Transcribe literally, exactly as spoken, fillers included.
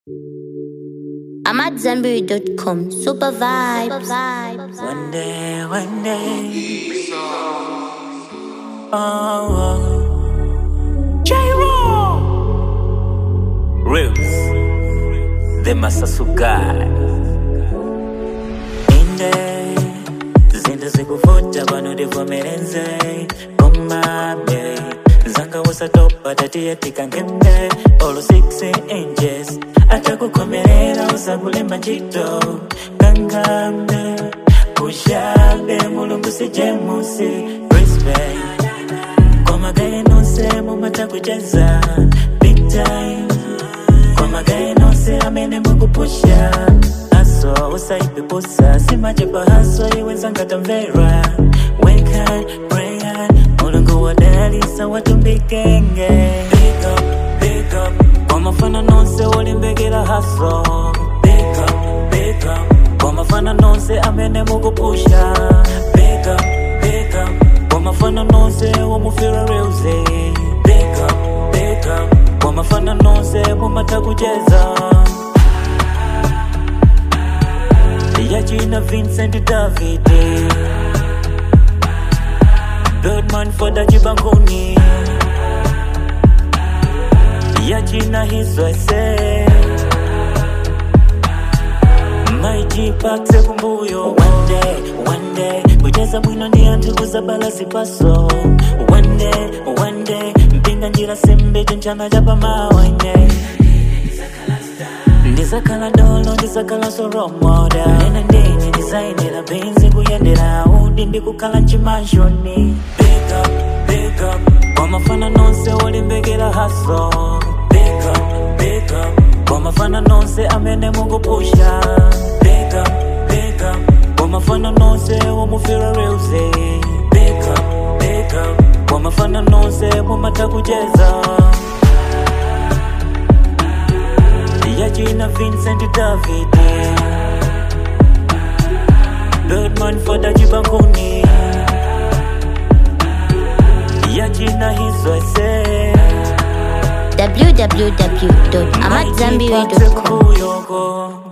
I'm at Zenberry dot com. Super vibes. One day, one day. Oh, oh. J-Roll. Reels. The Masasugai. Inde. Zinda zikufuta bano devomerenze. Kumame. Zanga wasa topa tatia tika ngende. Olo six inches. Ata kukomerera usagule majito. Kangambe. Kushabe mulungu sijemusi. Respect. Kwa magaye nonse mumata kujaza. Big time. Kwa magaye nonse amene mungu pusha. Aso usaipe pusa. Simajepa haso iwenzanga tamvera. Wake high, pray high. Mulungu wadalisa watu mbikenge. Big up, big up. Kwa mafana nonse walimbegela haso. Big up, big up. Kwa mafana nonse amene mungu pusha. Big up, big up. Kwa mafana nonse wamufira reuze. Big up, big up. Kwa mafana nonse mumata kujeza. Yachina Vincent David. Birdman for the Jibanguni. Yachina Hiswase. Mighty Paxe Kumbuyo. One day, one day. Kujeza mwino ni antu kuzabala sipaso. One day, one day. Mpinga njira sembe tunchana japa mawanye. Ndizakala dolo, ndizakala soro moda. Nena ndini designer benzi kuyendera. Udi ndikukala nchimashoni. Big up, big up. Kwa mafana nonse walimbegela haso. Big up, big up. Kwa mafana nonse amene mungu pusha. Big up, big up. Kwa mafana nonse wamufira reuze. Big up, big up. Kwa mafana nonse mumata kujeza. Yachina Vincent David. Birdman for the Jibanguni. Yachina Hiswase. w w w dot amat zenberry dot com